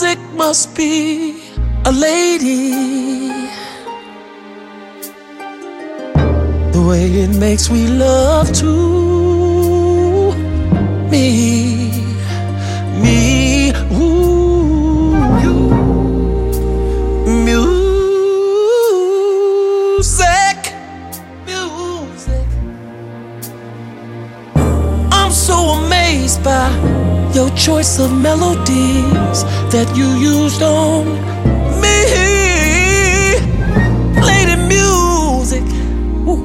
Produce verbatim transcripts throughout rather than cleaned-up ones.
Music must be a lady. The way it makes me love to me, me, ooh, music, music. I'm so amazed by your choice of melodies that you used on me. Play the music. Ooh.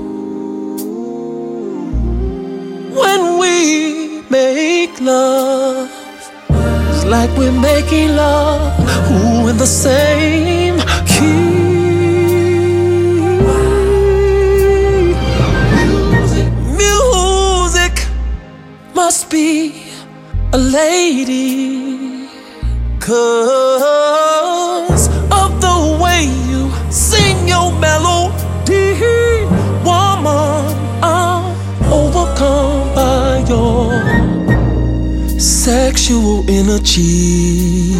When we make love, it's like we're making love, ooh, in the same key. Music, music must be a lady, 'cause of the way you sing your melody. Woman, I'm overcome by your sexual energy.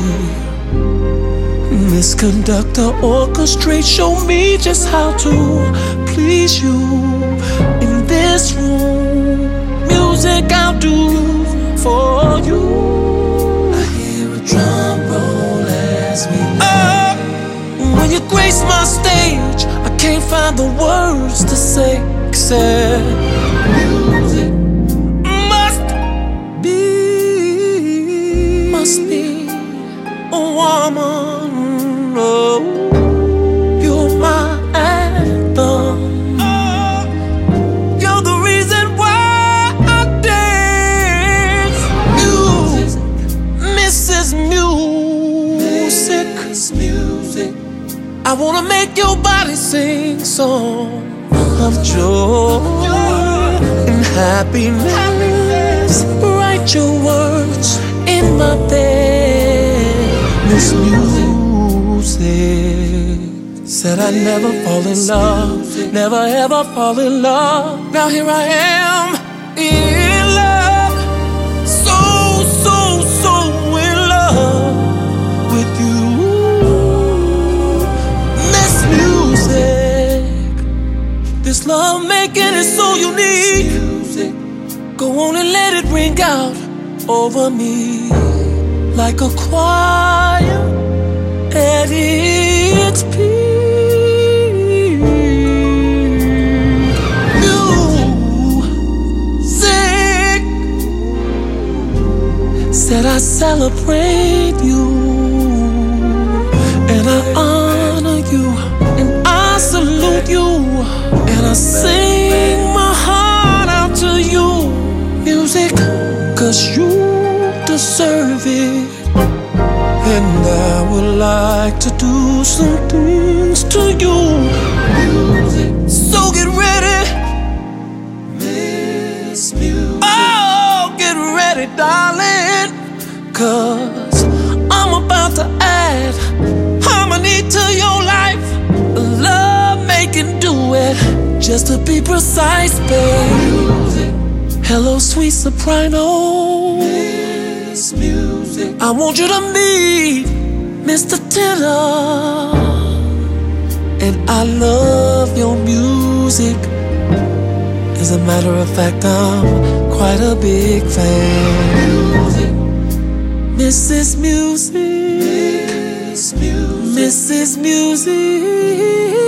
Miss Conductor, orchestrate, show me just how to please you in this room. Music I'll do for you. I hear a drum roll as we up. When you grace my stage, I can't find the words to say except music must be, must be a woman. Oh, you're my anthem. Music, I wanna make your body sing songs of joy and happiness. Write your words in my bed. This music said I'd never fall in love, never ever fall in love. Now here I am in love, so, so, so in love with you. This love making is so unique. Go on and let it ring out over me like a choir at its peak. Music said I celebrate you and I honor you and I salute you. And I sing my heart out to you, music, 'cause you deserve it. And I would like to do some things to you, music. So get ready, Miss Music. Oh, get ready, darling, 'cause I'm about to add harmony to your life. Love making duet, just to be precise, babe. Hello, sweet soprano. Miss Music. I want you to meet Mister Tenor. And I love your music. As a matter of fact, I'm quite a big fan. Music. Missus Music, Miss Music, Missus Music.